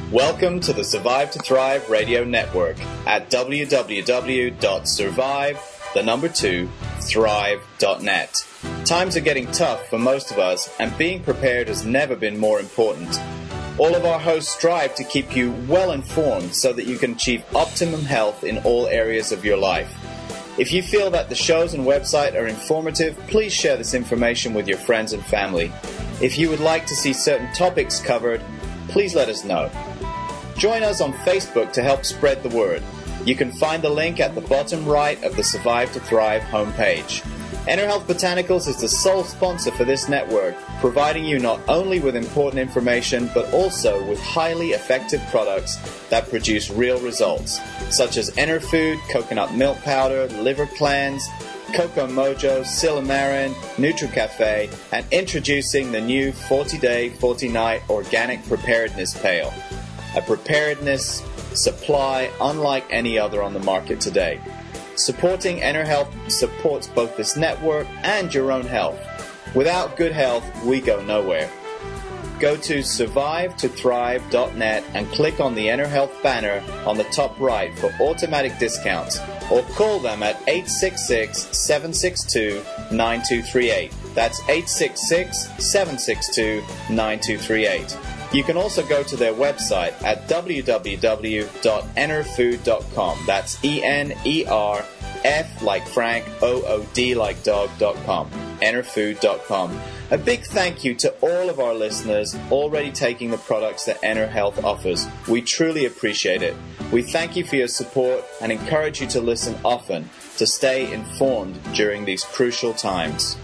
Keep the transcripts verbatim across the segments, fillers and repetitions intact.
Welcome to the Survive to Thrive Radio Network at w w w dot survive, the number two, thrive dot net. Times are getting tough for most of us, and being prepared has never been more important. All of our hosts strive to keep you well informed so that you can achieve optimum health in all areas of your life. If you feel that the shows and website are informative, please share this information with your friends and family. If you would like to see certain topics covered, please let us know. Join us on Facebook to help spread the word. You can find the link at the bottom right of the Survive to Thrive homepage. EnerHealth Botanicals is the sole sponsor for this network, providing you not only with important information, but also with highly effective products that produce real results, such as EnerFood, coconut milk powder, liver cleanse, Coco Mojo, Silymarin, NutriCafe, and introducing the new forty-day, forty-night Organic Preparedness Pail. A preparedness supply unlike any other on the market today. Supporting EnerHealth supports both this network and your own health. Without good health, we go nowhere. Go to survive to thrive dot net and click on the EnerHealth banner on the top right for automatic discounts, or call them at eight six six, seven six two, nine two three eight. That's eight six six, seven six two, nine two three eight. You can also go to their website at w w w dot enerfood dot com. That's E N E R F like Frank, O O D like dog dot com. enerfood dot com. A big thank you to all of our listeners already taking the products that EnerHealth offers. We truly appreciate it. We thank you for your support and encourage you to listen often to stay informed during these crucial times.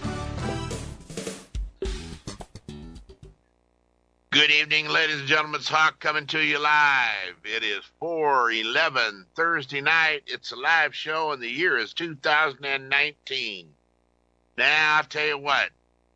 Good evening, ladies and gentlemen. It's Hawk coming to you live. It is four eleven Thursday night. It's a live show, and the year is two thousand nineteen. Now, I'll tell you what.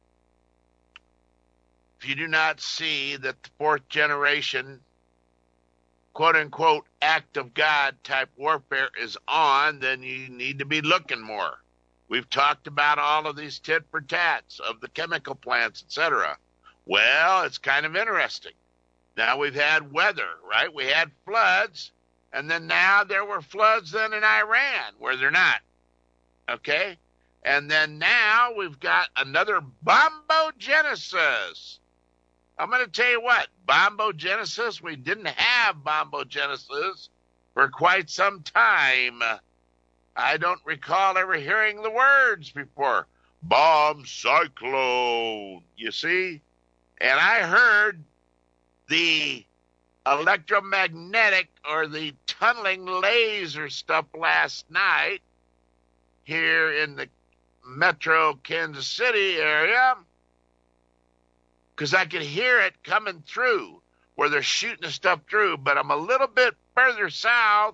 If you do not see that the fourth generation, quote-unquote, act of God type warfare is on, then you need to be looking more. We've talked about all of these tit for tats of the chemical plants, et cetera. Well, it's kind of interesting. Now we've had weather, right? We had floods, and then now there were floods then in Iran where they're not, okay? And then now we've got another bombogenesis. I'm going to tell you what, bombogenesis, we didn't have bombogenesis for quite some time. I don't recall ever hearing the words before. Bomb cyclone, you see? And I heard the electromagnetic or the tunneling laser stuff last night here in the metro Kansas City area, because I could hear it coming through where they're shooting the stuff through, but I'm a little bit further south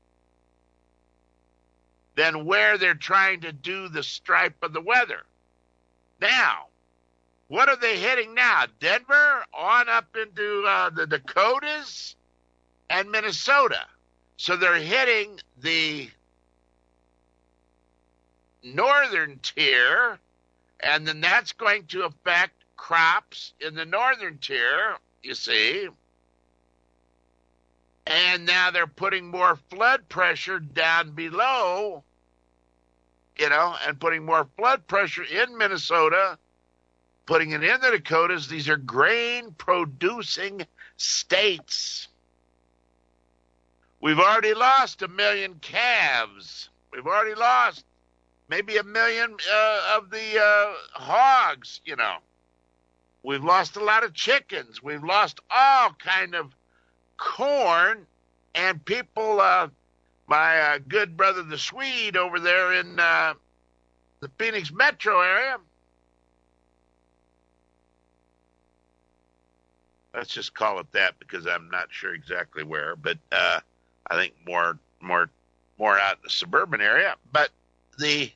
than where they're trying to do the stripe of the weather. Now, what are they hitting now? Denver on up into uh, the Dakotas and Minnesota. So they're hitting the northern tier, and then that's going to affect crops in the northern tier, you see. And now they're putting more flood pressure down below, you know, and putting more flood pressure in Minnesota, putting it in the Dakotas. These are grain-producing states. We've already lost a million calves. We've already lost maybe a million uh, of the uh, hogs, you know. We've lost a lot of chickens. We've lost all kind of corn. And people, uh, my uh, good brother the Swede over there in uh, the Phoenix metro area, let's just call it that because I'm not sure exactly where, but uh, I think more, more, more out in the suburban area. But the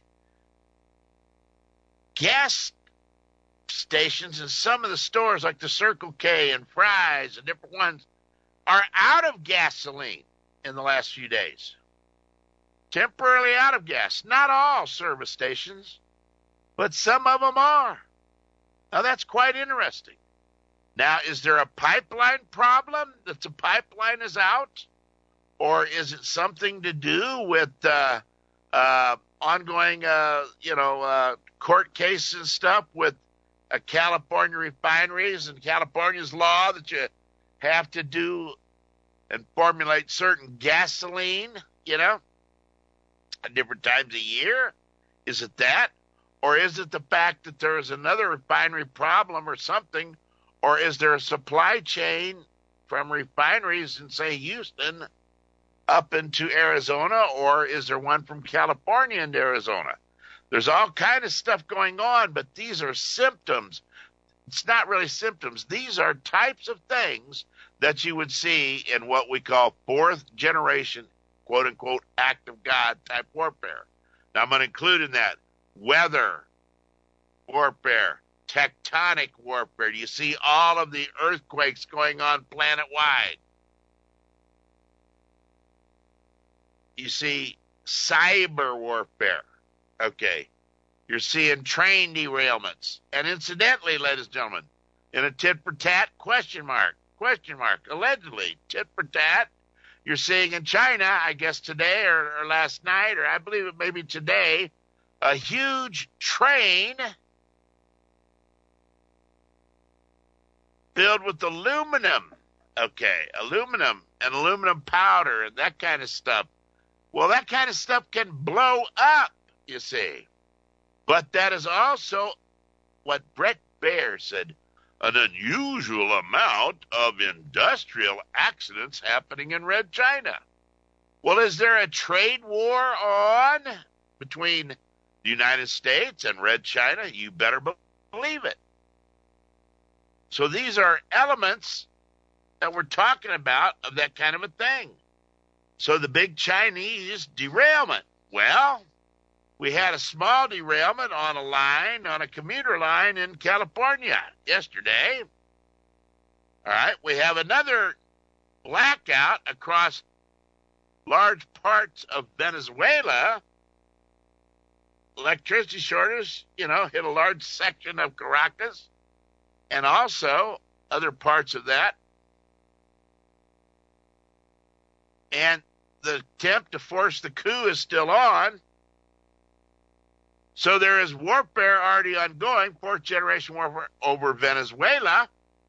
gas stations and some of the stores like the Circle K and Fry's and different ones are out of gasoline in the last few days. Temporarily out of gas. Not all service stations, but some of them are. Now that's quite interesting. Now, is there a pipeline problem that the pipeline is out? Or is it something to do with uh, uh, ongoing, uh, you know, uh, court cases and stuff with uh, California refineries and California's law that you have to do and formulate certain gasoline, you know, at different times a year? Is it that? Or is it the fact that there is another refinery problem or something? Or is there a supply chain from refineries in, say, Houston up into Arizona? Or is there one from California into Arizona? There's all kind of stuff going on, but these are symptoms. It's not really symptoms. These are types of things that you would see in what we call fourth generation, quote unquote, act of God type warfare. Now, I'm going to include in that weather warfare, tectonic warfare. You see all of the earthquakes going on planet-wide. You see cyber warfare. Okay. You're seeing train derailments. And incidentally, ladies and gentlemen, in a tit for tat, question mark, question mark, allegedly, tit for tat, you're seeing in China, I guess today or, or last night, or I believe it may be today, a huge train filled with aluminum. Okay, aluminum and aluminum powder and that kind of stuff. Well, that kind of stuff can blow up, you see. But that is also what Brett Baer said, an unusual amount of industrial accidents happening in Red China. Well, is there a trade war on between the United States and Red China? You better believe it. So these are elements that we're talking about of that kind of a thing. So the big Chinese derailment. Well, we had a small derailment on a line, on a commuter line in California yesterday. All right, we have another blackout across large parts of Venezuela. Electricity shortage, you know, hit a large section of Caracas and also other parts of that. And the attempt to force the coup is still on. So there is warfare already ongoing, fourth generation warfare over Venezuela.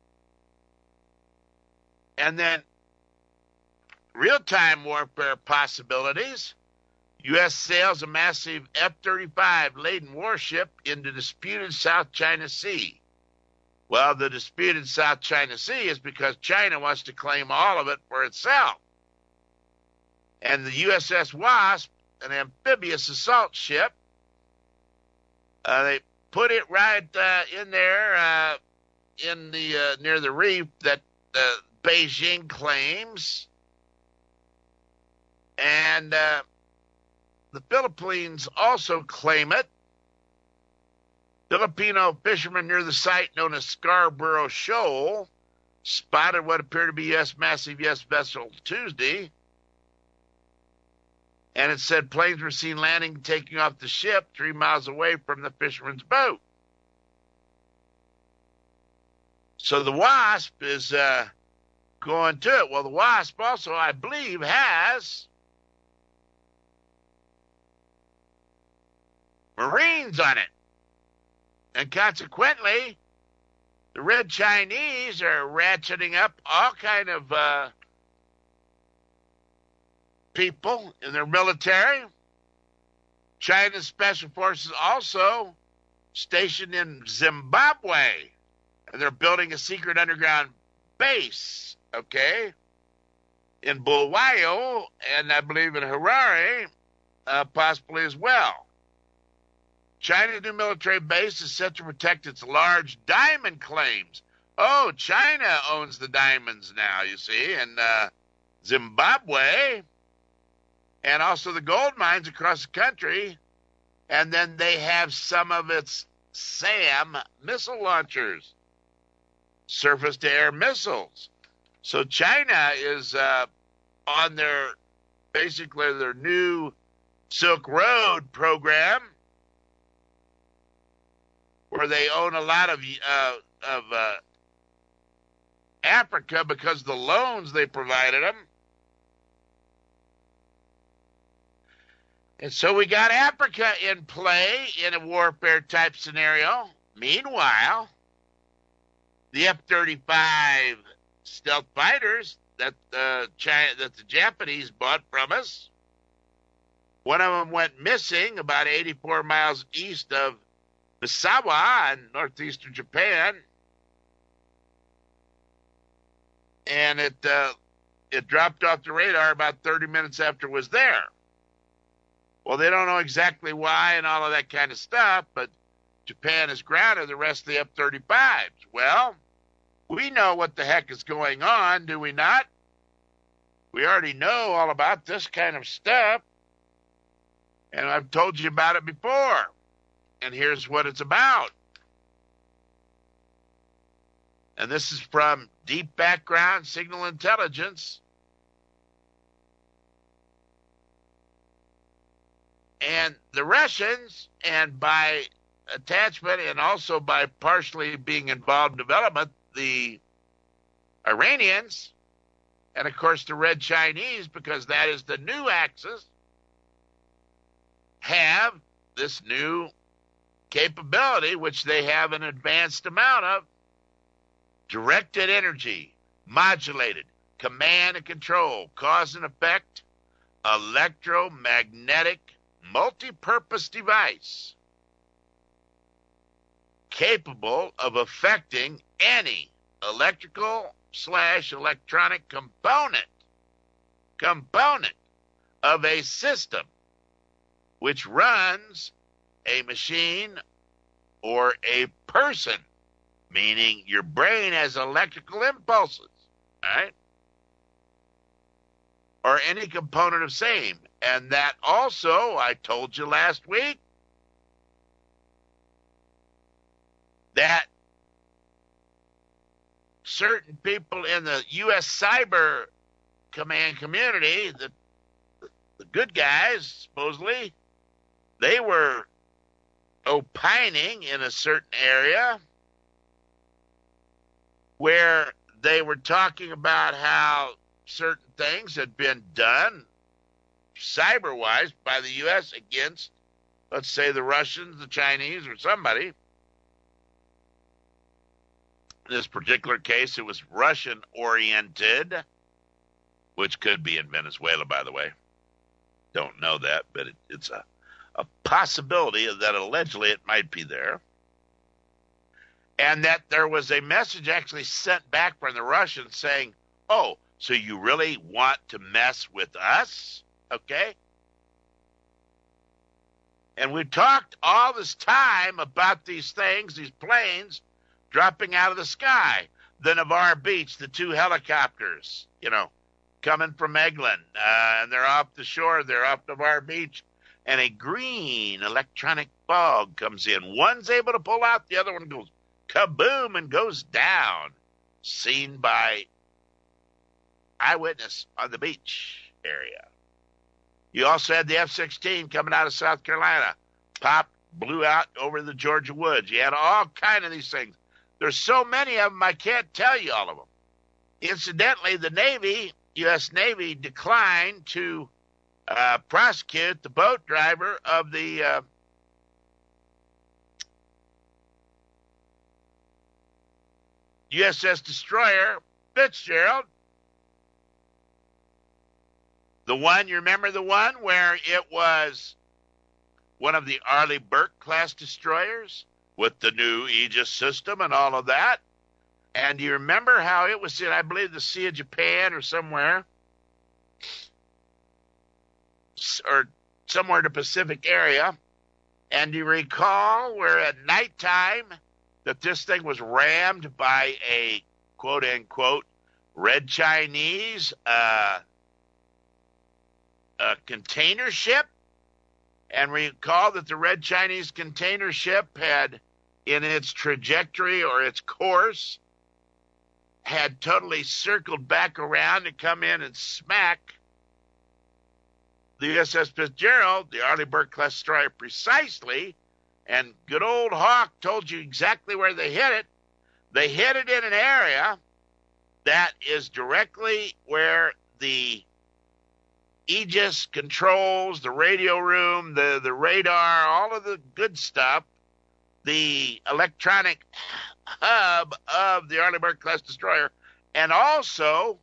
And then real-time warfare possibilities. U S sails a massive F thirty-five laden warship into disputed South China Sea. Well, the disputed South China Sea is because China wants to claim all of it for itself. And the U S S Wasp, an amphibious assault ship, uh, they put it right uh, in there uh, in the uh, near the reef that uh, Beijing claims. And uh, the Philippines also claim it. Filipino fishermen near the site known as Scarborough Shoal spotted what appeared to be U S massive U S vessel Tuesday. And it said planes were seen landing and taking off the ship three miles away from the fisherman's boat. So the Wasp is uh, going to it. Well, the Wasp also, I believe, has Marines on it. And consequently, the Red Chinese are ratcheting up all kind of uh, people in their military. China's special forces also stationed in Zimbabwe, and they're building a secret underground base, okay, in Bulawayo, and I believe in Harare, uh, possibly as well. China's new military base is set to protect its large diamond claims. Oh, China owns the diamonds now, you see, in uh, Zimbabwe, and also the gold mines across the country. And then they have some of its SAM missile launchers, surface-to-air missiles. So China is uh, on their, basically their new Silk Road program, where they own a lot of uh, of uh, Africa because of the loans they provided them. And so we got Africa in play in a warfare type scenario. Meanwhile, the F thirty-five stealth fighters that the China, that the Japanese bought from us, one of them went missing about eighty-four miles east of Misawa in northeastern Japan, and it uh, it dropped off the radar about thirty minutes after it was there. Well, they don't know exactly why and all of that kind of stuff, but Japan has grounded the rest of the F thirty-fives. Well, we know what the heck is going on, do we not? We already know all about this kind of stuff, and I've told you about it before, and here's what it's about. And this is from Deep Background Signal Intelligence. And the Russians, and by attachment and also by partially being involved in development, the Iranians, and of course the Red Chinese, because that is the new axis, have this new capability, which they have an advanced amount of, directed energy, modulated, command and control, cause and effect, electromagnetic multi-purpose device capable of affecting any electrical slash electronic component component of a system which runs a machine or a person, meaning your brain has electrical impulses, all right? Or any component of same. And that also, I told you last week, that certain people in the U S cyber command community, the, the good guys, supposedly, they were opining in a certain area where they were talking about how certain things had been done cyber-wise by the U S against, let's say, the Russians, the Chinese, or somebody. In this particular case, it was Russian-oriented, which could be in Venezuela, by the way. Don't know that, but it, it's a, a possibility that allegedly it might be there. And that there was a message actually sent back from the Russians saying, oh, so you really want to mess with us? Okay? And we talked all this time about these things, these planes dropping out of the sky. The Navarre Beach, the two helicopters, you know, coming from Eglin, uh, and they're off the shore, they're off Navarre Beach, and a green electronic fog comes in. One's able to pull out, the other one goes kaboom and goes down, seen by eyewitness on the beach area. You also had the F sixteen coming out of South Carolina. Pop, blew out over the Georgia woods. You had all kind of these things. There's so many of them, I can't tell you all of them. Incidentally, the Navy, U S Navy, declined to uh, prosecute the boat driver of the uh, U S S destroyer Fitzgerald. The one, you remember the one where it was one of the Arleigh Burke class destroyers with the new Aegis system and all of that? And you remember how it was in, I believe, the Sea of Japan or somewhere, or somewhere in the Pacific area. And you recall where at nighttime that this thing was rammed by a quote-unquote Red Chinese uh, a container ship? And recall that the Red Chinese container ship had, in its trajectory or its course, had totally circled back around to come in and smack the U S S Fitzgerald, the Arleigh Burke class destroyer, precisely. And good old Hawk told you exactly where they hit it. They hit it in an area that is directly where the Aegis controls, the radio room, the, the radar, all of the good stuff, the electronic hub of the Arleigh Burke-class destroyer, and also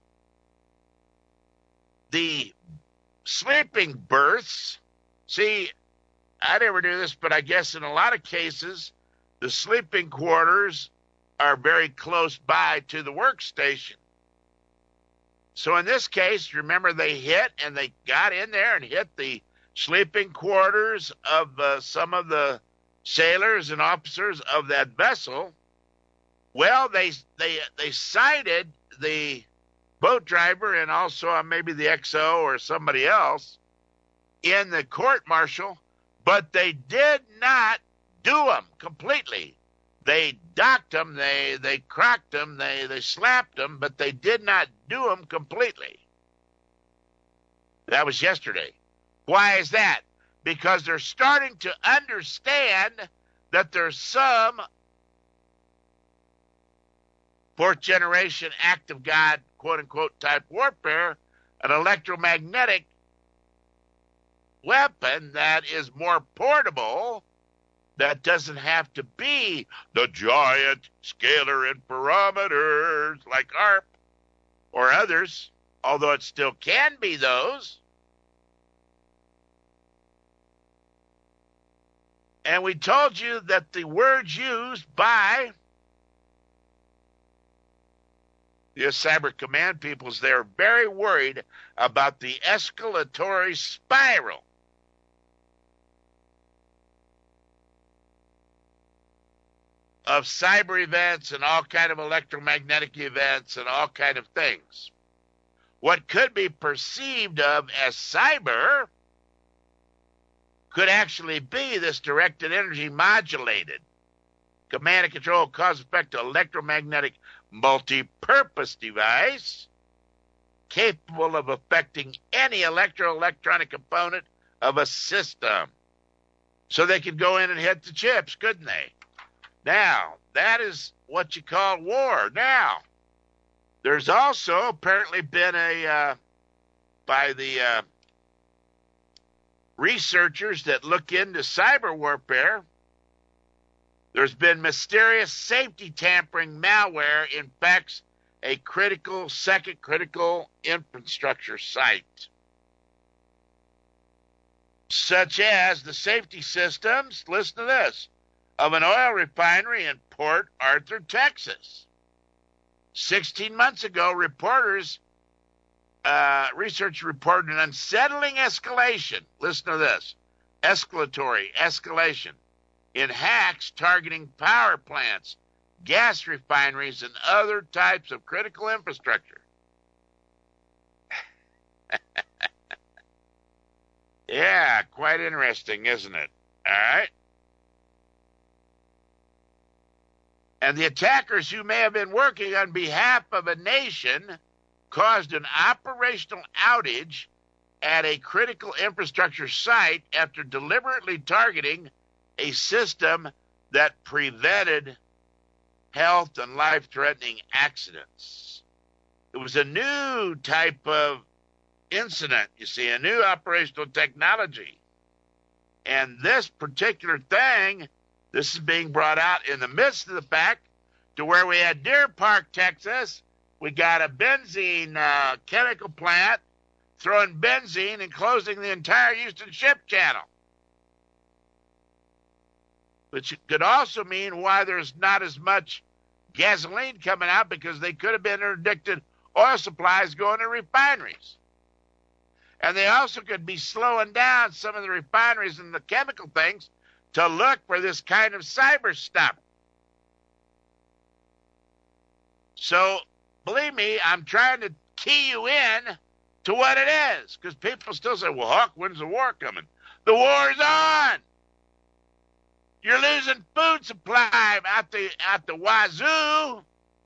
the sleeping berths. See, I never knew this, but I guess in a lot of cases, the sleeping quarters are very close by to the workstation. So in this case, remember they hit and they got in there and hit the sleeping quarters of uh, some of the sailors and officers of that vessel. Well, they they they cited the boat driver and also uh, maybe the X O or somebody else in the court martial, but they did not do them completely. They docked them, they they cracked them, they they slapped them, but they did not do them completely. That was yesterday. Why is that? Because they're starting to understand that there's some fourth generation act of God, quote unquote, type warfare, an electromagnetic weapon that is more portable, that doesn't have to be the giant scalar interferometers like A R P or others, although it still can be those. And we told you that the words used by the cyber command peoples, they're very worried about the escalatory spiral of cyber events and all kind of electromagnetic events and all kind of things. What could be perceived of as cyber could actually be this directed energy modulated command and control cause effect electromagnetic multi-purpose device capable of affecting any electro-electronic component of a system. So they could go in and hit the chips, couldn't they? Now, that is what you call war. Now, there's also apparently been a, uh, by the uh, researchers that look into cyber warfare, there's been mysterious safety tampering malware infects a critical, second critical infrastructure site, such as the safety systems, listen to this, of an oil refinery in Port Arthur, Texas. sixteen months ago, reporters, uh, research reported an unsettling escalation. Listen to this. Escalatory escalation in hacks targeting power plants, gas refineries, and other types of critical infrastructure. Yeah, quite interesting, isn't it? All right. And the attackers who may have been working on behalf of a nation caused an operational outage at a critical infrastructure site after deliberately targeting a system that prevented health and life-threatening accidents. It was a new type of incident, you see, a new operational technology. And this particular thing, this is being brought out in the midst of the fact to where we had Deer Park, Texas. We got a benzene uh, chemical plant throwing benzene and closing the entire Houston Ship Channel. Which could also mean why there's not as much gasoline coming out, because they could have been interdicted oil supplies going to refineries. And they also could be slowing down some of the refineries and the chemical things to look for this kind of cyber stuff. So, believe me, I'm trying to key you in to what it is, because people still say, well, Huck, when's the war coming? The war's on! You're losing food supply out the, out the wazoo.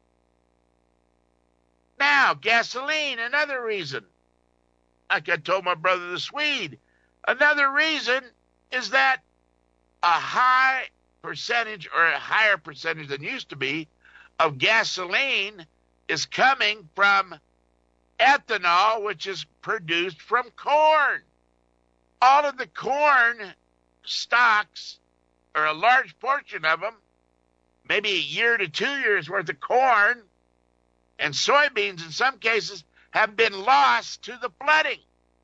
Now, gasoline, another reason. Like I told my brother the Swede, another reason is that a high percentage, or a higher percentage than used to be, of gasoline is coming from ethanol, which is produced from corn. All of the corn stocks, or a large portion of them, maybe a year to two years worth of corn and soybeans in some cases, have been lost to the flooding.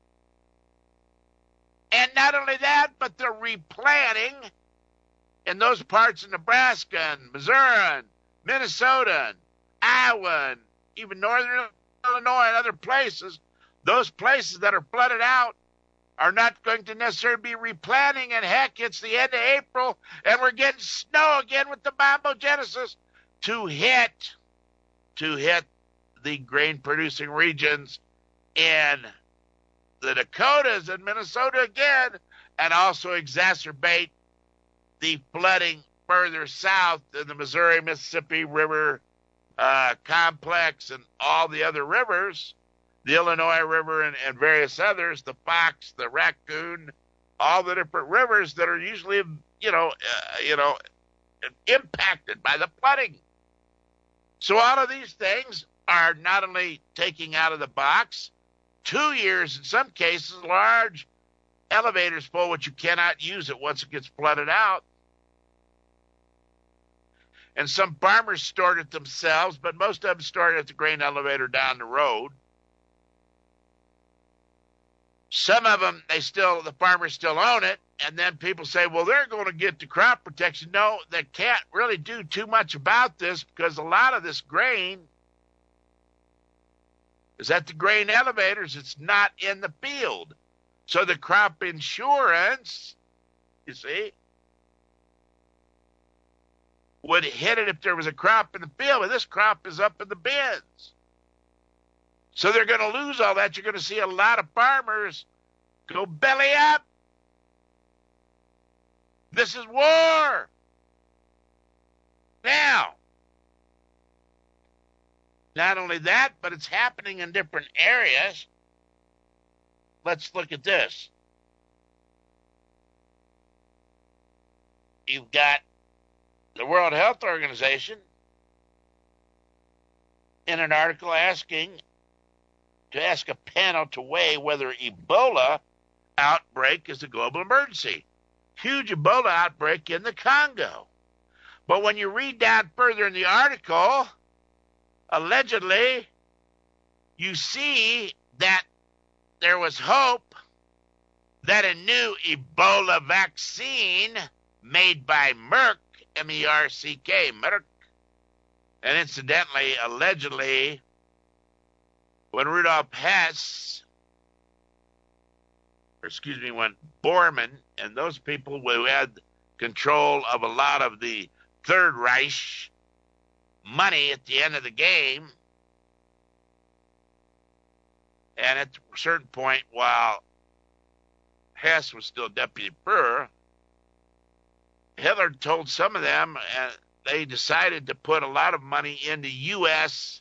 And not only that, but the replanting in those parts of Nebraska and Missouri and Minnesota and Iowa and even northern Illinois and other places, those places that are flooded out are not going to necessarily be replanting. And heck, it's the end of April and we're getting snow again with the bombogenesis to hit, to hit the grain producing regions in the Dakotas and Minnesota again, and also exacerbate the flooding further south in the Missouri, Mississippi River uh, complex and all the other rivers, the Illinois River and, and various others, the Fox, the Raccoon, all the different rivers that are usually, you know, uh, you know, impacted by the flooding. So all of these things are not only taking out of the box two years, in some cases, large elevators full, which you cannot use it once it gets flooded out. And some farmers stored it themselves, but most of them stored it at the grain elevator down the road. Some of them, they still, the farmers still own it, and then people say, well, they're going to get the crop protection. No, they can't really do too much about this because a lot of this grain is at the grain elevators. It's not in the field. So the crop insurance, you see, would hit it if there was a crop in the field, but this crop is up in the bins. So they're going to lose all that. You're going to see a lot of farmers go belly up. This is war. Now, not only that, but it's happening in different areas. Let's look at this. You've got the World Health Organization in an article asking to ask a panel to weigh whether Ebola outbreak is a global emergency. Huge Ebola outbreak in the Congo. But when you read down further in the article, allegedly, you see that there was hope that a new Ebola vaccine made by Merck, M E R C K, Merck, and incidentally, allegedly, when Rudolf Hess, or excuse me, when Bormann and those people who had control of a lot of the Third Reich money at the end of the game, and at a certain point, while Hess was still deputy Führer, Hitler told some of them, and they decided to put a lot of money into U S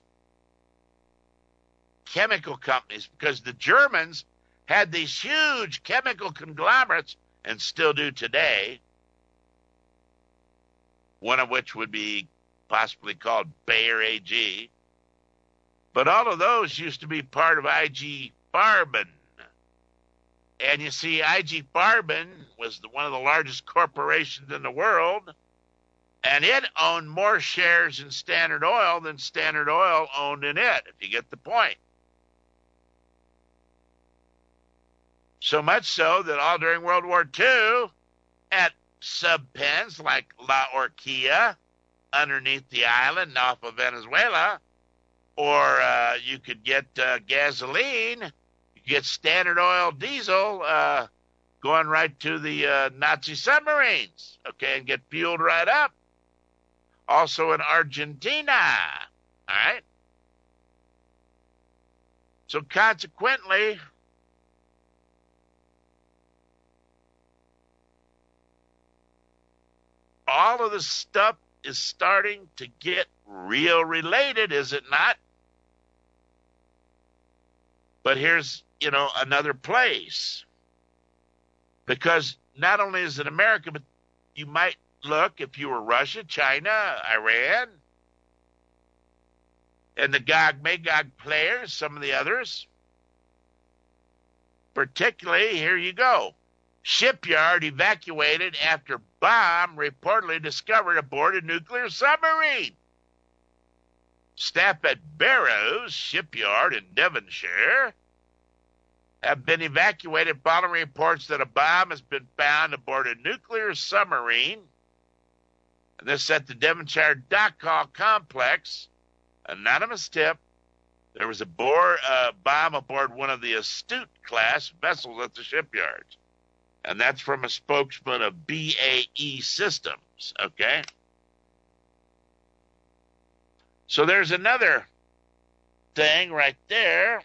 chemical companies because the Germans had these huge chemical conglomerates, and still do today, one of which would be possibly called Bayer A G. But all of those used to be part of I G Farben. And you see, I G Farben was the, one of the largest corporations in the world, and it owned more shares in Standard Oil than Standard Oil owned in it, if you get the point. So much so that all during World War Two, at sub-pens like La Orquilla, underneath the island off of Venezuela, or uh, you could get uh, gasoline, you could get Standard Oil diesel uh, going right to the uh, Nazi submarines, okay, and get fueled right up. Also in Argentina, all right? So consequently, all of this stuff is starting to get real related, is it not? But here's, you know, another place. Because not only is it America, but you might look, if you were Russia, China, Iran, And the Gog Magog players, some of the others, particularly, here you go. Shipyard evacuated after bomb reportedly discovered aboard a nuclear submarine. Staff at Barrows Shipyard in Devonshire have been evacuated following reports that a bomb has been found aboard a nuclear submarine. And this at the Devonshire Dock Hall Complex. Anonymous tip. There was a bore, uh, bomb aboard one of the Astute class vessels at the shipyard. And that's from a spokesman of B A E Systems, okay? So there's another thing right there.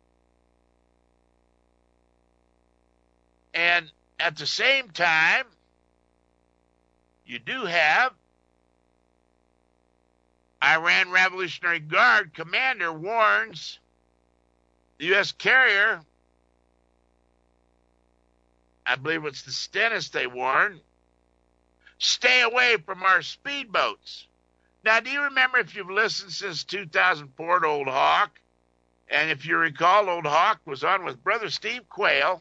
And at the same time, you do have Iran Revolutionary Guard commander warns the U S carrier, I believe it's the Stennis they warn, stay away from our speedboats. Now, do you remember, if you've listened since two thousand four to Old Hawk, and if you recall, Old Hawk was on with Brother Steve Quayle,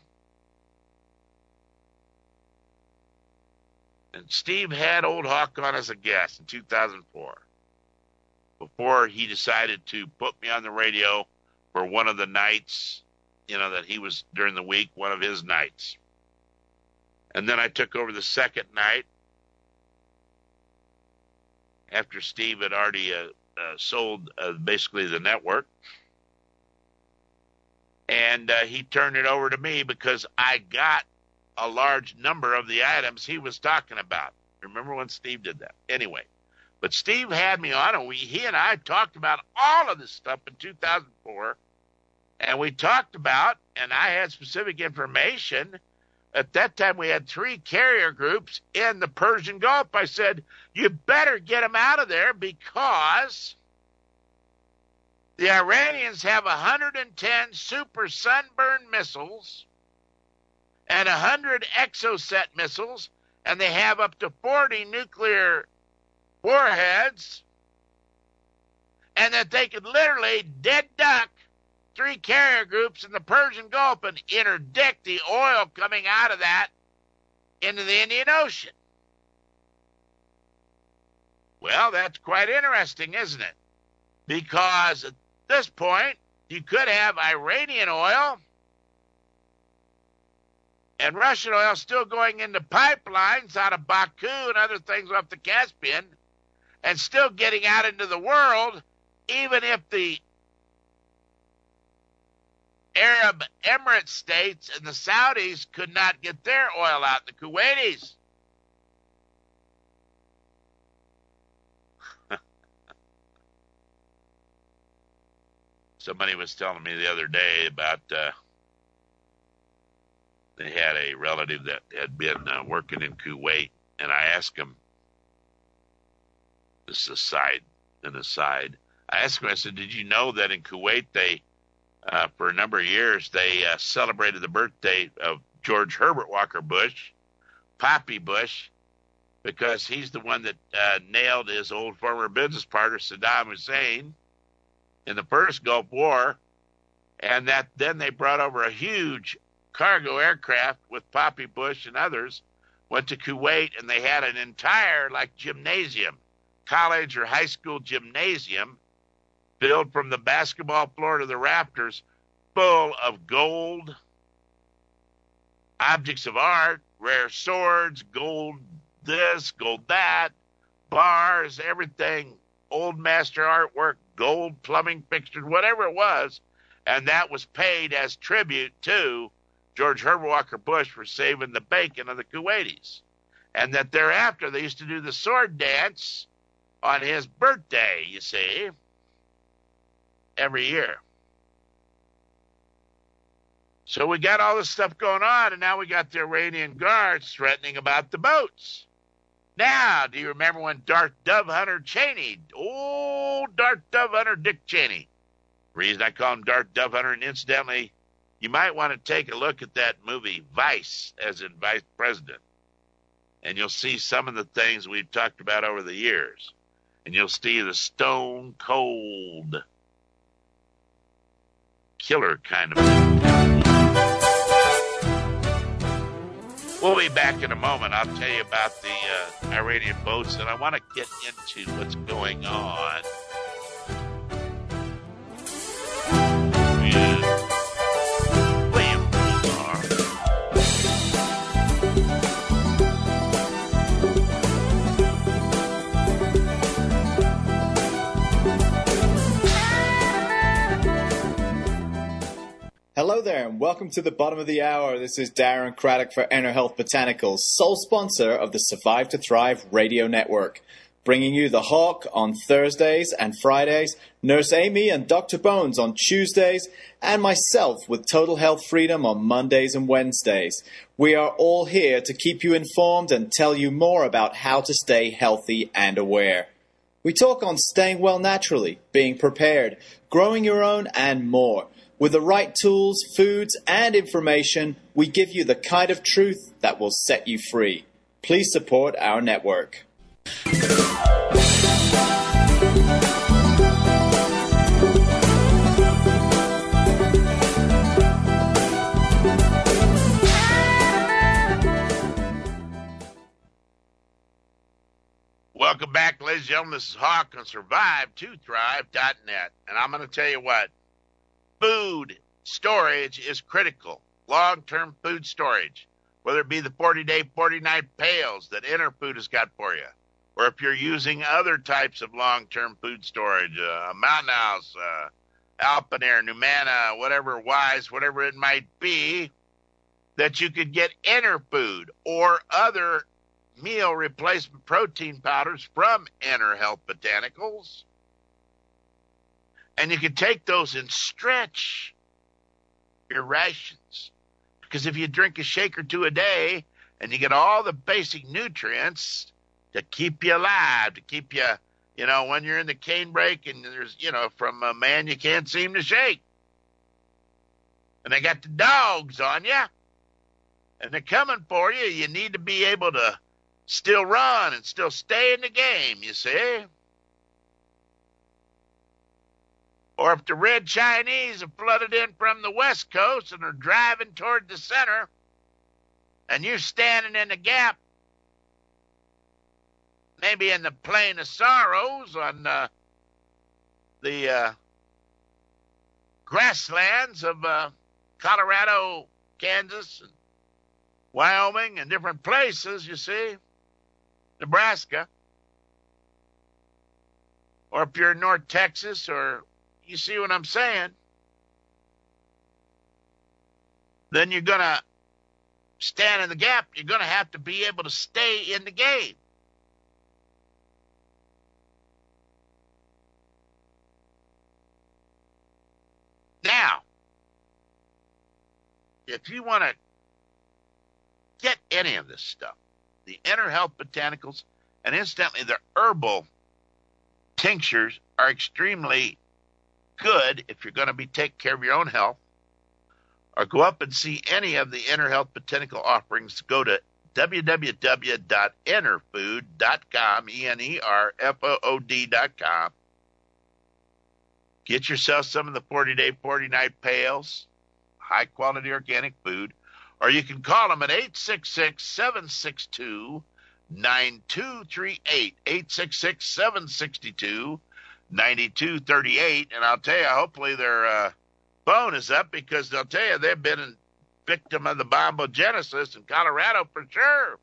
and Steve had Old Hawk on as a guest in two thousand four, before he decided to put me on the radio for one of the nights, you know, that he was during the week, one of his nights. And then I took over the second night after Steve had already uh, uh, sold uh, basically the network. And uh, he turned it over to me because I got a large number of the items he was talking about. Remember when Steve did that? Anyway, but Steve had me on, and we, he and I talked about all of this stuff in two thousand four. And we talked about, and I had specific information. At that time, we had three carrier groups in the Persian Gulf. I said, you better get them out of there because the Iranians have one hundred ten Super Sunburn missiles and one hundred Exocet missiles, and they have up to forty nuclear warheads, and that they could literally dead duck three carrier groups in the Persian Gulf and interdict the oil coming out of that into the Indian Ocean. Well, that's quite interesting, isn't it? Because at this point, you could have Iranian oil and Russian oil still going into pipelines out of Baku and other things off the Caspian and still getting out into the world, even if the Arab Emirates states and the Saudis could not get their oil out, the Kuwaitis. Somebody was telling me the other day about uh, they had a relative that had been uh, working in Kuwait, and I asked him, this is a side, an aside, I asked him, I said, did you know that in Kuwait they Uh, for a number of years, they uh, celebrated the birthday of George Herbert Walker Bush, Poppy Bush, because he's the one that uh, nailed his old former business partner, Saddam Hussein, in the first Gulf War, and that then they brought over a huge cargo aircraft with Poppy Bush and others, went to Kuwait, and they had an entire, like, gymnasium, college or high school gymnasium, built from the basketball floor to the rafters, full of gold, objects of art, rare swords, gold this, gold that, bars, everything, old master artwork, gold plumbing fixtures, whatever it was, and that was paid as tribute to George Herbert Walker Bush for saving the bacon of the Kuwaitis. And that thereafter they used to do the sword dance on his birthday, you see, every year. So we got all this stuff going on, and now we got the Iranian guards threatening about the boats. Now, do you remember when Darth Dove Hunter Cheney, old Darth Dove Hunter Dick Cheney, the reason I call him Darth Dove Hunter, and incidentally, you might want to take a look at that movie Vice, as in Vice President, and you'll see some of the things we've talked about over the years, and you'll see the stone cold killer kind of mentality. We'll be back in a moment. I'll tell you about the uh, Iranian boats, and I want to get into what's going on. Hello there, and welcome to the bottom of the hour. This is Darren Craddock for Inner Health Botanicals, sole sponsor of the Survive to Thrive radio network. Bringing you the Hawk on Thursdays and Fridays, Nurse Amy and Doctor Bones on Tuesdays, and myself with Total Health Freedom on Mondays and Wednesdays. We are all here to keep you informed and tell you more about how to stay healthy and aware. We talk on staying well naturally, being prepared, growing your own, and more. With the right tools, foods, and information, we give you the kind of truth that will set you free. Please support our network. Welcome back, ladies and gentlemen. This is Hawk on survive to thrive dot net. And I'm going to tell you what. Food storage is critical. Long-term food storage, whether it be the forty-day, forty-night pails that Interfood has got for you, or if you're using other types of long-term food storage, uh, Mountain House, uh, Alpinair, Numana, whatever, Wise, whatever it might be, that you could get Interfood or other meal replacement protein powders from Inner Health Botanicals. And you can take those and stretch your rations. Because if you drink a shake or two a day and you get all the basic nutrients to keep you alive, to keep you, you know, when you're in the cane break and there's, you know, from a man you can't seem to shake. And they got the dogs on you. And they're coming for you. You need to be able to still run and still stay in the game, you see. Or if the red Chinese have flooded in from the West Coast and are driving toward the center, and you're standing in the gap, maybe in the Plain of Sorrows on uh, the uh, grasslands of uh, Colorado, Kansas, and Wyoming, and different places, you see, Nebraska. Or if you're in North Texas, or you see what I'm saying? Then you're going to stand in the gap. You're going to have to be able to stay in the game. Now, if you want to get any of this stuff, the Inner Health Botanicals, and incidentally, the herbal tinctures are extremely good if you're going to be taking care of your own health, or go up and see any of the Inner Health Botanical offerings. Go to w w w dot enerfood dot com, E N E R F O O D dot com. Get yourself some of the forty-day, forty-night pails, high-quality organic food, or you can call them at eight six six, seven six two, nine two three eight, eight six six, seven six two, nine two three eight, and I'll tell you, hopefully their uh, phone is up, because they'll tell you they've been a victim of the bombogenesis in Colorado for sure.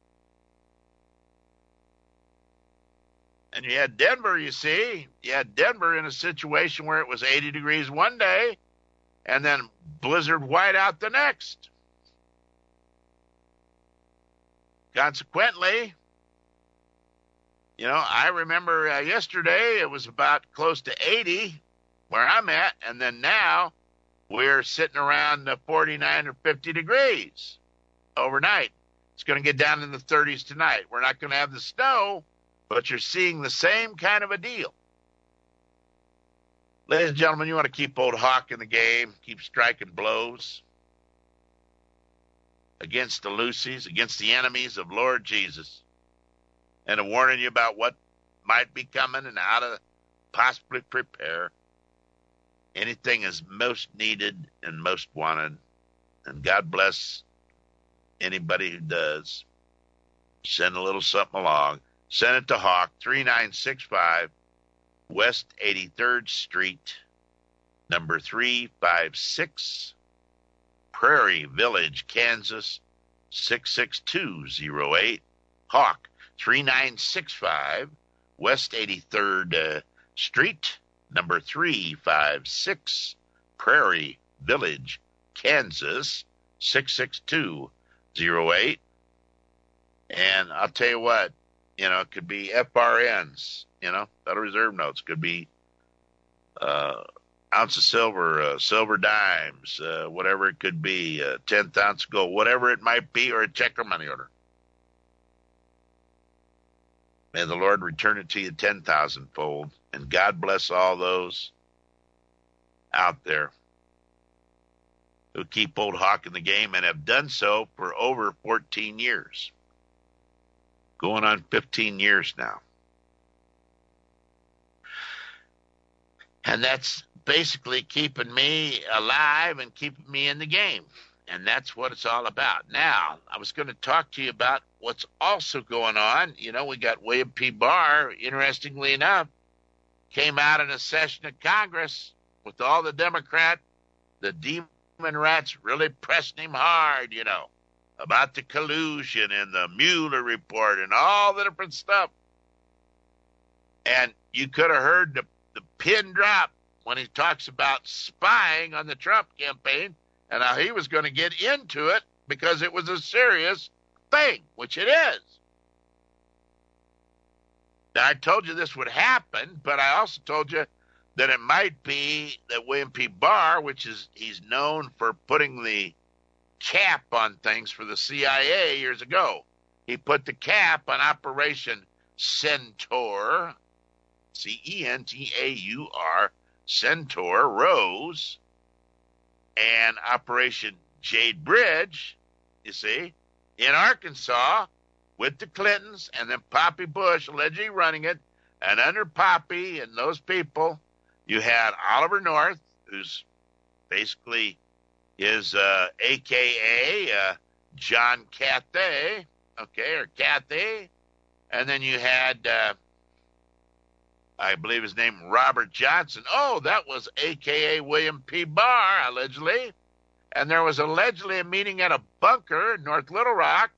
And you had Denver, you see. You had Denver in a situation where it was eighty degrees one day, and then blizzard whiteout the next. Consequently, you know, I remember uh, yesterday it was about close to eighty where I'm at, and then now we're sitting around uh, forty-nine or fifty degrees overnight. It's going to get down in the thirties tonight. We're not going to have the snow, but you're seeing the same kind of a deal. Ladies and gentlemen, you want to keep old Hawk in the game, keep striking blows against the Lucy's, against the enemies of Lord Jesus, and I'm warning you about what might be coming and how to possibly prepare. Anything is most needed and most wanted. And God bless anybody who does. Send a little something along. Send it to Hawk, three nine six five West eighty-third Street, number three five six, Prairie Village, Kansas, six six two zero eight. Hawk, three nine six five West eighty-third uh, Street, number three five six, Prairie Village, Kansas, six six two zero eight. And I'll tell you what, you know, it could be F R Ns, you know, Federal Reserve notes, could be uh, ounce of silver, uh, silver dimes, uh, whatever it could be, uh, tenth ounce gold, whatever it might be, or a check or money order. May the Lord return it to you ten thousand fold, and God bless all those out there who keep Old Hawk in the game and have done so for over fourteen years. Going on fifteen years now. And that's basically keeping me alive and keeping me in the game. And that's what it's all about. Now, I was going to talk to you about what's also going on. You know, we got William P. Barr, interestingly enough, came out in a session of Congress with all the Democrat, the demon rats really pressing him hard, you know, about the collusion and the Mueller report and all the different stuff. And you could have heard the, the pin drop when he talks about spying on the Trump campaign and how he was going to get into it because it was a serious thing, which it is. Now, I told you this would happen, but I also told you that it might be that William P. Barr, which is he's known for putting the cap on things for the C I A years ago. He put the cap on Operation Centaur, C E N T A U R, Centaur Rose, and Operation Jade Bridge, you see, in Arkansas with the Clintons and then Poppy Bush allegedly running it. And under Poppy and those people, you had Oliver North, who's basically his uh, A K A uh, John Cathay, okay, or Cathay. And then you had, uh, I believe his name, Robert Johnson. Oh, that was A K A William P. Barr, allegedly. And there was allegedly a meeting at a bunker in North Little Rock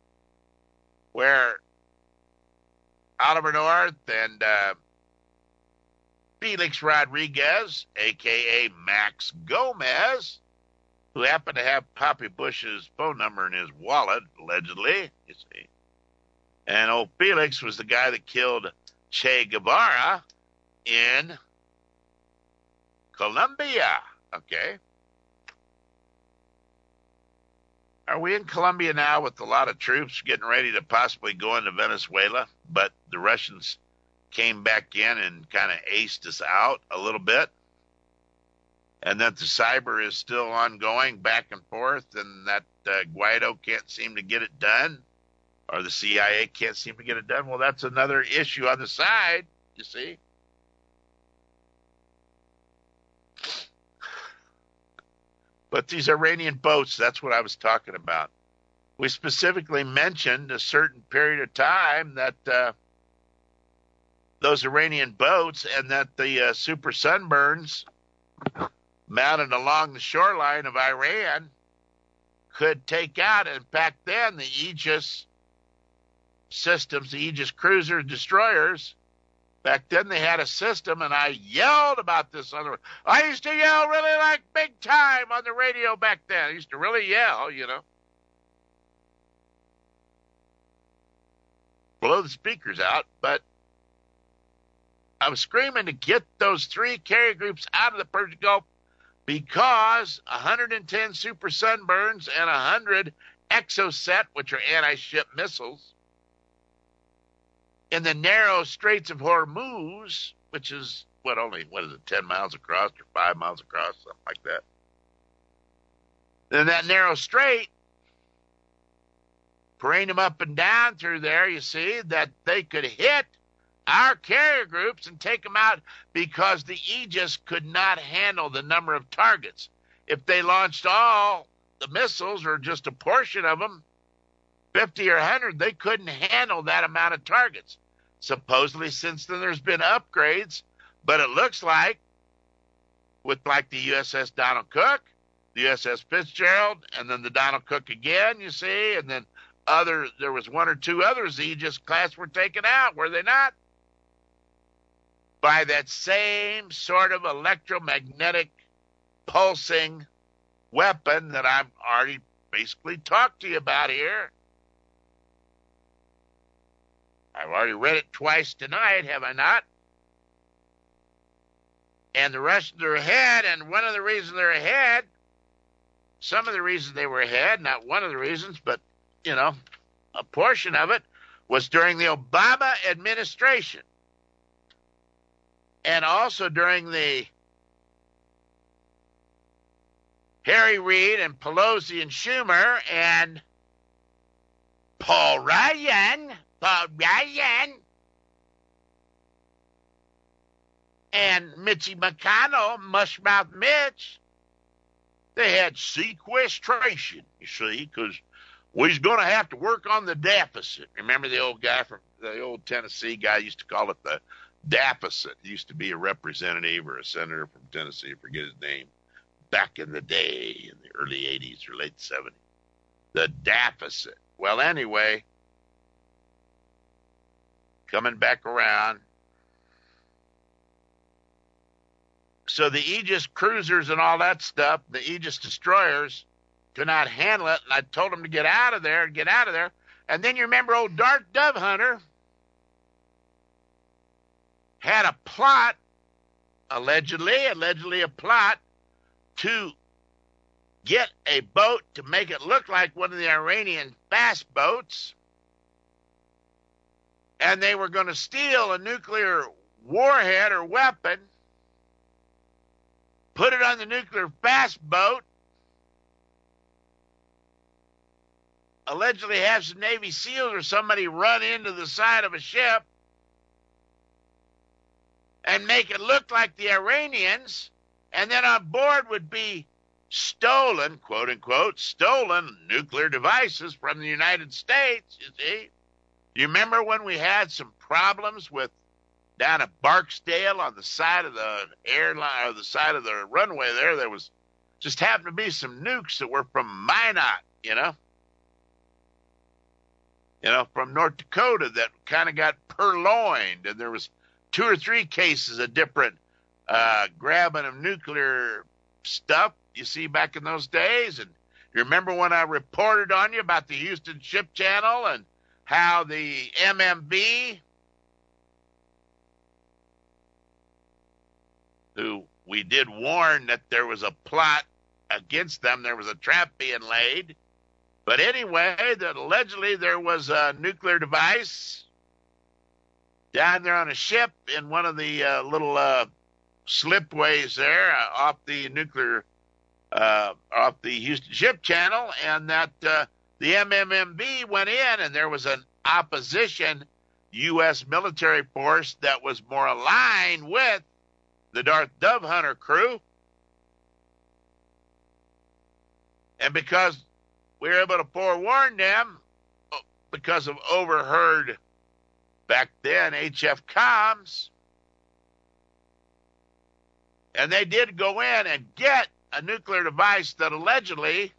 where Oliver North and uh, Felix Rodriguez, a k a. Max Gomez, who happened to have Poppy Bush's phone number in his wallet, allegedly, you see. And old Felix was the guy that killed Che Guevara in Colombia, okay? Are we in Colombia now with a lot of troops getting ready to possibly go into Venezuela, but the Russians came back in and kind of aced us out a little bit, and that the cyber is still ongoing back and forth, and that uh, Guaido can't seem to get it done, or the C I A can't seem to get it done? Well, that's another issue on the side, you see. But these Iranian boats, that's what I was talking about. We specifically mentioned a certain period of time that uh, those Iranian boats and that the uh, super sunburns mounted along the shoreline of Iran could take out, and back then the Aegis systems, the Aegis cruiser destroyers, back then they had a system, and I yelled about this on the, I used to yell really like big time on the radio back then. I used to really yell, you know. Blow the speakers out, but I was screaming to get those three carrier groups out of the Persian Gulf because one hundred ten super sunburns and one hundred Exocet, which are anti-ship missiles, in the narrow Straits of Hormuz, which is, what, only, what is it, ten miles across or five miles across, something like that. Then that narrow strait, parade them up and down through there, you see, that they could hit our carrier groups and take them out because the Aegis could not handle the number of targets. If they launched all the missiles or just a portion of them, fifty or one hundred, they couldn't handle that amount of targets. Supposedly, since then, there's been upgrades, but it looks like with like the U S S Donald Cook, the U S S Fitzgerald, and then the Donald Cook again, you see, and then other, there was one or two others Aegis class were taken out, were they not? By that same sort of electromagnetic pulsing weapon that I've already basically talked to you about here. I've already read it twice tonight, have I not? And the Russians are ahead, and one of the reasons they're ahead, some of the reasons they were ahead, not one of the reasons, but, you know, a portion of it, was during the Obama administration. And also during the Harry Reid and Pelosi and Schumer and Paul Ryan, Paul Ryan, and Mitchie McConnell, Mushmouth Mitch. They had sequestration, you see, because we's going to have to work on the deficit. Remember the old guy from the old Tennessee guy used to call it the deficit. He used to be a representative or a senator from Tennessee, I forget his name, back in the day, in the early eighties or late seventies. The deficit. Well, anyway, coming back around. So the Aegis cruisers and all that stuff, the Aegis destroyers, could not handle it, and I told them to get out of there, get out of there. And then you remember old Dark Dove Hunter had a plot, allegedly, allegedly a plot, to get a boat to make it look like one of the Iranian fast boats, and they were going to steal a nuclear warhead or weapon, put it on the nuclear fast boat, allegedly have some Navy SEALs or somebody run into the side of a ship and make it look like the Iranians, and then on board would be stolen, quote unquote, stolen nuclear devices from the United States, you see. You remember when we had some problems with down at Barksdale on the side of the airline or the side of the runway there, there was just happened to be some nukes that were from Minot, you know, you know, from North Dakota that kind of got purloined, and there was two or three cases of different uh, grabbing of nuclear stuff, you see, back in those days. And you remember when I reported on you about the Houston Ship Channel and how the M M B, who we did warn that there was a plot against them, there was a trap being laid. But anyway, that allegedly there was a nuclear device down there on a ship in one of the uh, little uh, slipways there uh, off the nuclear, uh, off the Houston Ship Channel, and that uh, the M M B went in, and there was an opposition U S military force that was more aligned with the Darth Dove Hunter crew. And because we were able to forewarn them, because of overheard back then H F comms, and they did go in and get a nuclear device that allegedly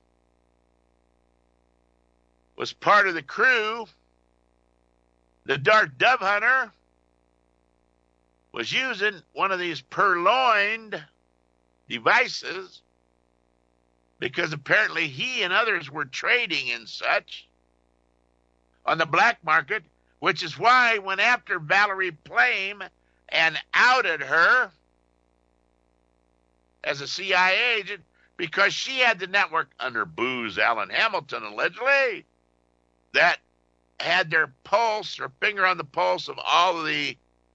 was part of the crew. The Dark Dove Hunter was using one of these purloined devices because apparently he and others were trading and such on the black market, which is why he went after Valerie Plame and outed her as a C I A agent because she had the network under Booz Allen Hamilton, allegedly, that had their pulse or finger on the pulse of all of the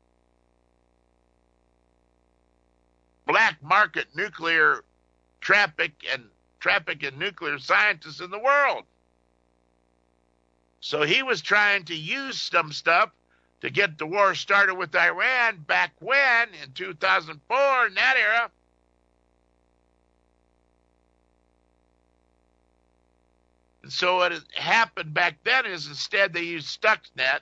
black market nuclear traffic and traffic and nuclear scientists in the world. So he was trying to use some stuff to get the war started with Iran back when, in two thousand four, in that era. And so what happened back then is instead they used Stuxnet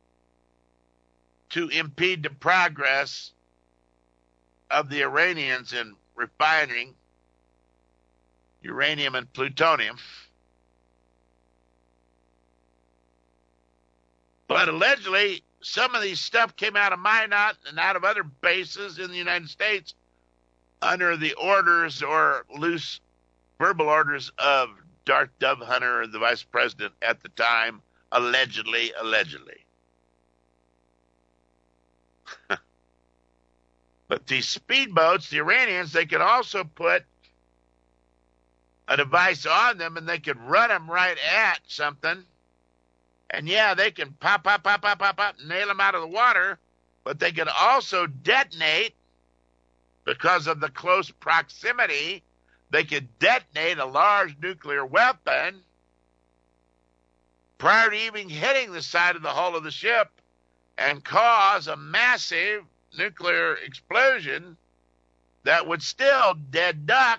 to impede the progress of the Iranians in refining uranium and plutonium. But allegedly, some of these stuff came out of Minot and out of other bases in the United States under the orders or loose verbal orders of Darth Dove Hunter, the vice president at the time, allegedly, allegedly. But these speedboats, the Iranians, they could also put a device on them and they could run them right at something. And yeah, they can pop, pop, pop, pop, pop, pop, nail them out of the water, but they could also detonate because of the close proximity. They could detonate a large nuclear weapon prior to even hitting the side of the hull of the ship and cause a massive nuclear explosion that would still dead duck,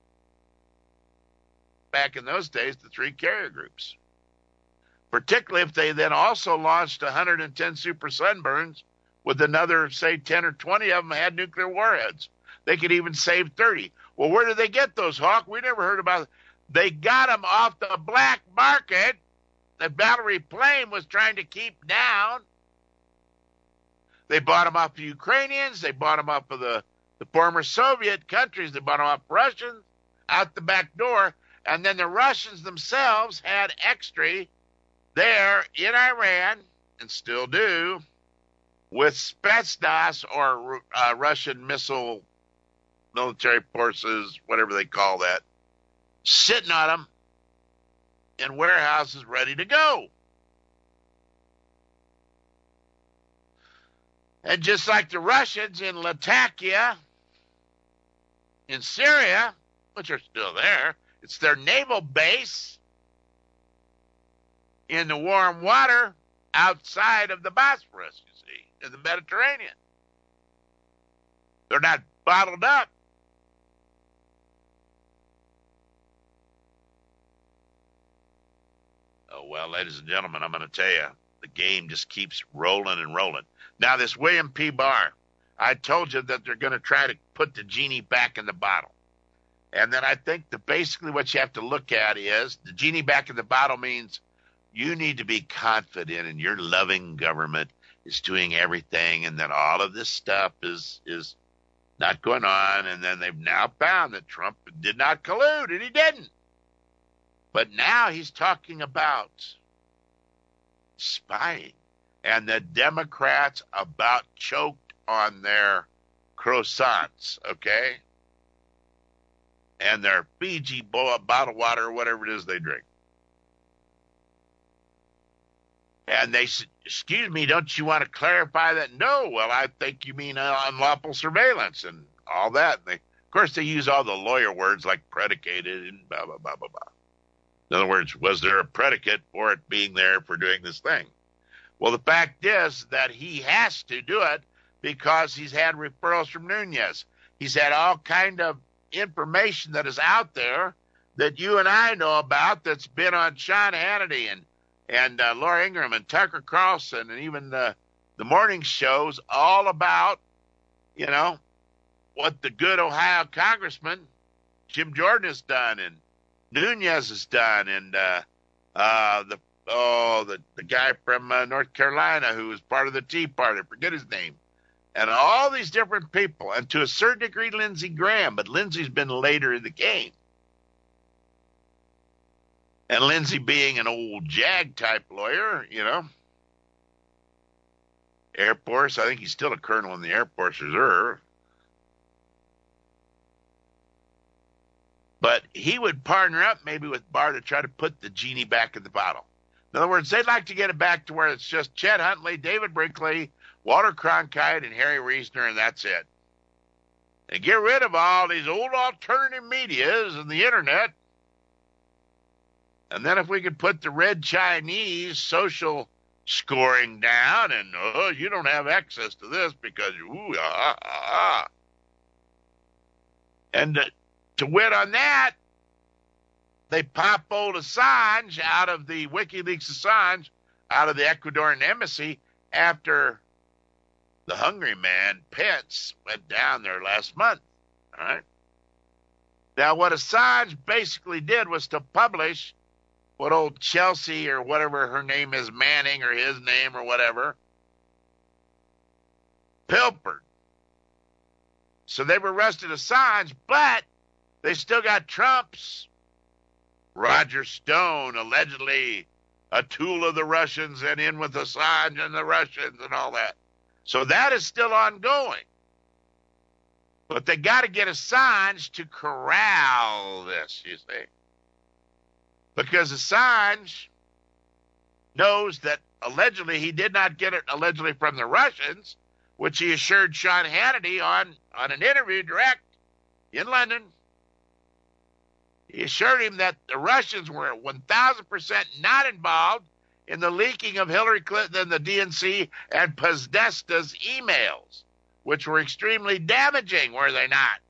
back in those days, the three carrier groups. Particularly if they then also launched one hundred ten Super Sunburns with another, say, ten or twenty of them had nuclear warheads. They could even save thirty. Well, where did they get those, Hawk? We never heard about it. They got them off the black market that Valerie Plame was trying to keep down. They bought them off the Ukrainians. They bought them off of the, the former Soviet countries. They bought them off Russians out the back door. And then the Russians themselves had extra there in Iran, and still do, with Spetsnaz, or uh, Russian missile military forces, whatever they call that, sitting on them in warehouses ready to go. And just like the Russians in Latakia, in Syria, which are still there, it's their naval base in the warm water outside of the Bosphorus, you see, in the Mediterranean. They're not bottled up. Oh, well, ladies and gentlemen, I'm going to tell you, the game just keeps rolling and rolling. Now, this William P. Barr, I told you that they're going to try to put the genie back in the bottle. And then I think that basically what you have to look at is the genie back in the bottle means you need to be confident in your loving government is doing everything, and that all of this stuff is is not going on. And then they've now found that Trump did not collude, and he didn't. But now he's talking about spying, and the Democrats about choked on their croissants, okay? And their Fiji bottled water, or whatever it is they drink. And they said, excuse me, don't you want to clarify that? No, well, I think you mean uh, unlawful surveillance and all that. And they, of course, they use all the lawyer words like predicated and blah, blah, blah, blah, blah. In other words, was there a predicate for it being there for doing this thing? Well, the fact is that he has to do it because he's had referrals from Nunes. He's had all kind of information that is out there that you and I know about that's been on Sean Hannity and and uh, Laura Ingraham and Tucker Carlson and even the, the morning shows all about, you know, what the good Ohio congressman Jim Jordan has done and Nunes has done and uh, uh, the oh the, the guy from uh, North Carolina who was part of the Tea Party, I forget his name, and all these different people, and to a certain degree Lindsey Graham, but Lindsey's been later in the game. And Lindsey being an old JAG-type lawyer, you know, Air Force, I think he's still a colonel in the Air Force Reserve. But he would partner up maybe with Barr to try to put the genie back in the bottle. In other words, they'd like to get it back to where it's just Chet Huntley, David Brinkley, Walter Cronkite, and Harry Reasoner, and that's it. And get rid of all these old alternative medias and the internet. And then if we could put the red Chinese social scoring down, and oh, you don't have access to this because ooh, ah, ah, ah. And to, to wit on that, they pop old Assange out of the WikiLeaks Assange out of the Ecuadorian embassy after the hungry man Pence went down there last month. All right. Now, what Assange basically did was to publish what old Chelsea or whatever her name is, Manning or his name or whatever, pilfered. So they've arrested Assange, but they still got Trump's Roger Stone, allegedly a tool of the Russians and in with Assange and the Russians and all that. So that is still ongoing. But they got to get Assange to corral this, you see. Because Assange knows that allegedly he did not get it allegedly from the Russians, which he assured Sean Hannity on, on an interview direct in London. He assured him that the Russians were one thousand percent not involved in the leaking of Hillary Clinton and the D N C and Podesta's emails, which were extremely damaging, were they not?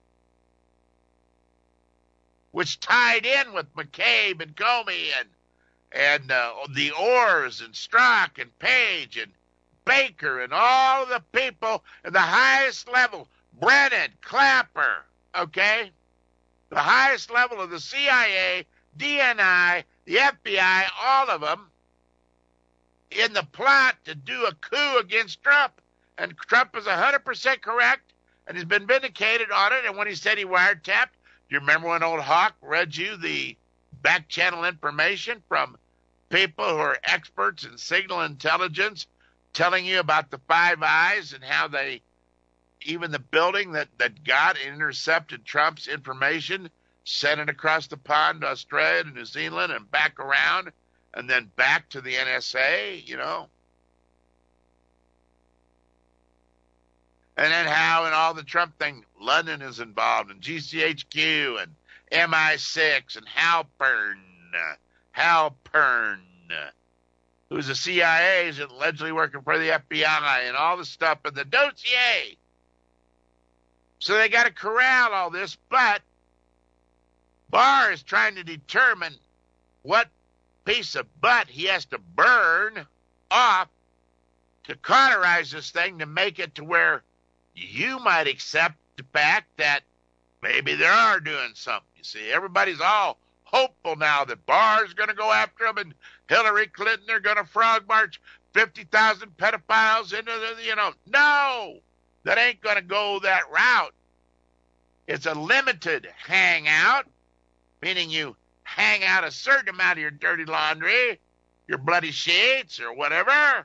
Which tied in with McCabe and Comey and and uh, the Orrs and Strzok and Page and Baker and all of the people at the highest level, Brennan, Clapper, okay? The highest level of the C I A, D N I, the F B I, all of them in the plot to do a coup against Trump. And Trump is one hundred percent correct and has been vindicated on it. And when he said he wiretapped, do you remember when old Hawk read you the back channel information from people who are experts in signal intelligence telling you about the Five Eyes and how they, even the building that, that got and intercepted Trump's information, sent it across the pond to Australia to New Zealand and back around and then back to the N S A, you know? And then how in all the Trump thing, London is involved and G C H Q and M I six and Halpern, Halpern, who's a C I A agent allegedly working for the F B I and all the stuff in the dossier. So they got to corral all this, but Barr is trying to determine what piece of butt he has to burn off to cauterize this thing to make it to where you might accept the fact that maybe they are doing something. You see, everybody's all hopeful now that Barr's going to go after him and Hillary Clinton are going to frog march fifty thousand pedophiles into the, you know, no, that ain't going to go that route. It's a limited hangout, meaning you hang out a certain amount of your dirty laundry, your bloody sheets or whatever,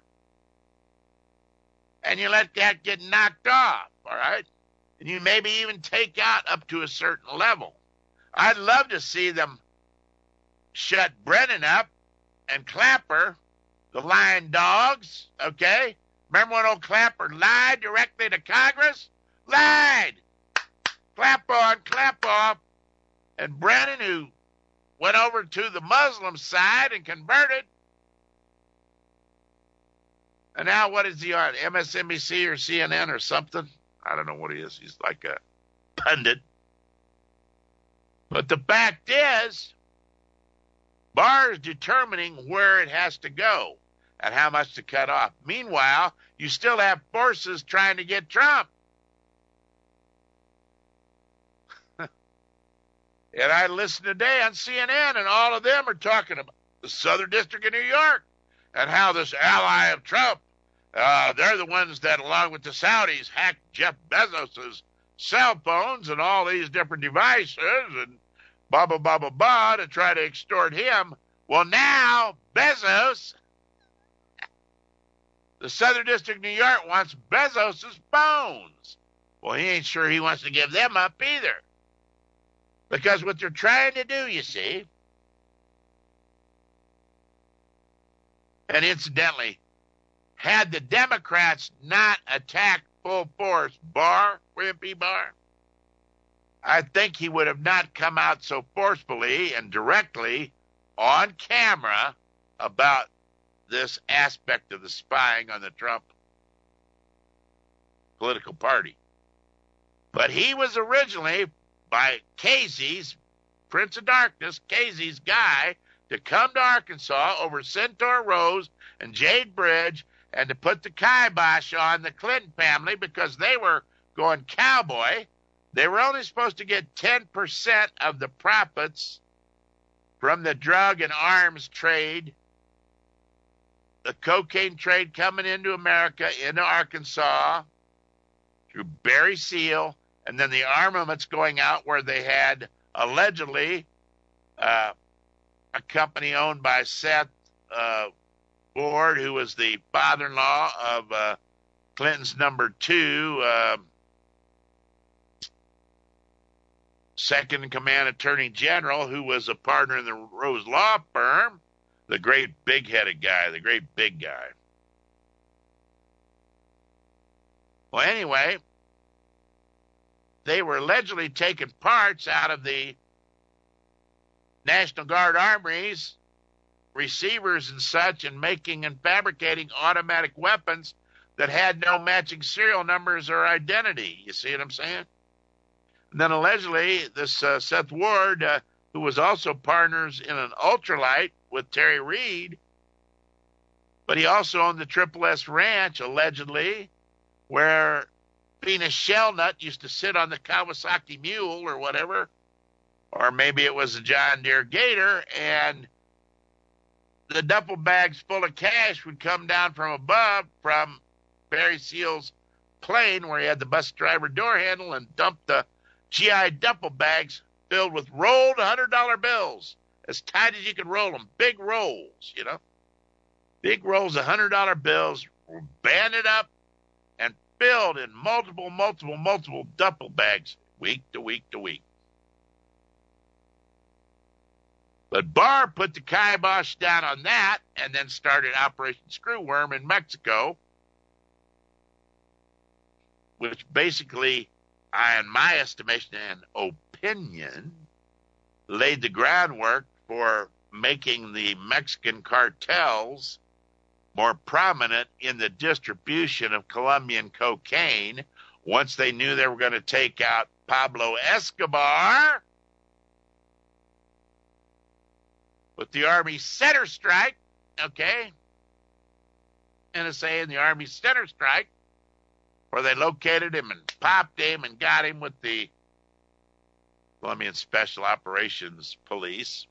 and you let that get knocked off, all right? And you maybe even take out up to a certain level. I'd love to see them shut Brennan up and Clapper, the lying dogs, okay? Remember when old Clapper lied directly to Congress? Lied! Clap on, clap off. And Brennan, who went over to the Muslim side and converted. And now what is he on? M S N B C or C N N or something? I don't know what he is. He's like a pundit. But the fact is, Barr is determining where it has to go and how much to cut off. Meanwhile, you still have forces trying to get Trump. And I listened today on C N N, and all of them are talking about the Southern District of New York and how this ally of Trump, uh, they're the ones that, along with the Saudis, hacked Jeff Bezos' cell phones and all these different devices and blah, blah, blah, blah, blah, to try to extort him. Well, now Bezos, the Southern District of New York, wants Bezos' phones. Well, he ain't sure he wants to give them up either. Because what they're trying to do, you see, and incidentally, had the Democrats not attacked full force Barr, William P. Barr, I think he would have not come out so forcefully and directly on camera about this aspect of the spying on the Trump political party. But he was originally, by Casey's, Prince of Darkness, Casey's guy, to come to Arkansas over Centaur Rose and Jade Bridge and to put the kibosh on the Clinton family because they were going cowboy. They were only supposed to get ten percent of the profits from the drug and arms trade, the cocaine trade coming into America, into Arkansas, through Barry Seal, and then the armaments going out where they had allegedly uh, a company owned by Seth uh, Ward, who was the father-in-law of uh, Clinton's number two, uh, second in command attorney general, who was a partner in the Rose Law Firm, the great big-headed guy, the great big guy. Well, anyway, they were allegedly taking parts out of the National Guard armories, receivers and such, and making and fabricating automatic weapons that had no matching serial numbers or identity. You see what I'm saying? And then allegedly, this uh, Seth Ward, uh, who was also partners in an ultralight with Terry Reid, but he also owned the Triple S Ranch, allegedly, where Venus Shellnut used to sit on the Kawasaki Mule or whatever, or maybe it was a John Deere Gator, and the duffel bags full of cash would come down from above from Barry Seal's plane where he had the bus driver door handle and dump the G I duffel bags filled with rolled one hundred dollar bills, as tight as you could roll them, big rolls, you know. Big rolls of one hundred dollar bills banded up and filled in multiple, multiple, multiple duffel bags week to week to week. But Barr put the kibosh down on that and then started Operation Screwworm in Mexico, which basically, in my estimation and opinion, laid the groundwork for making the Mexican cartels more prominent in the distribution of Colombian cocaine once they knew they were going to take out Pablo Escobar with the Army Center Strike, okay? N S A and the Army Center Strike, where they located him and popped him and got him with the Colombian Special Operations Police.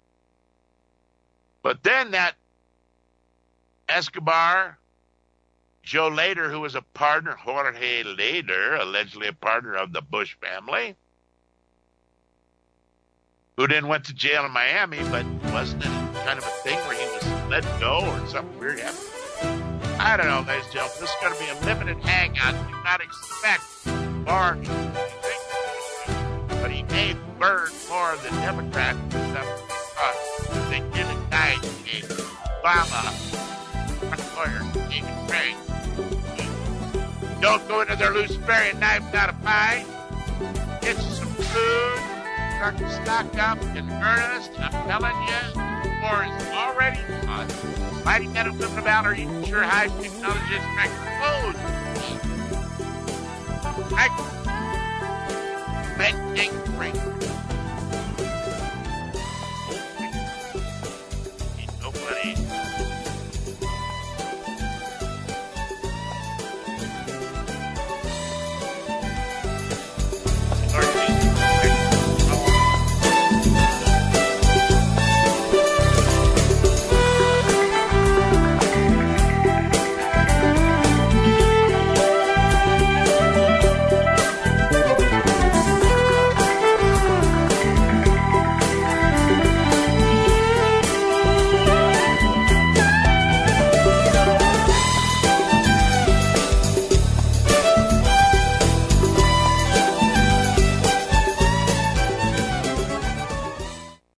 But then that Escobar, Joe Lader, who was a partner, Jorge Lader, allegedly a partner of the Bush family, who then went to jail in Miami, but wasn't it kind of a thing where he was let go or something weird happened? I don't know, ladies and gentlemen. This is going to be a limited hangout. Do not expect Barr to do anything, but he may burn more of the Democrats than uh, they did indict Obama, lawyer, Stephen Craig. Don't go into their Luciferian knife without a fight. Get you some food. Start to stock up in earnest. I'm telling you, the war is already on. Fighting men who live about are even sure high technology is correct. Clothes. Right? Make things great.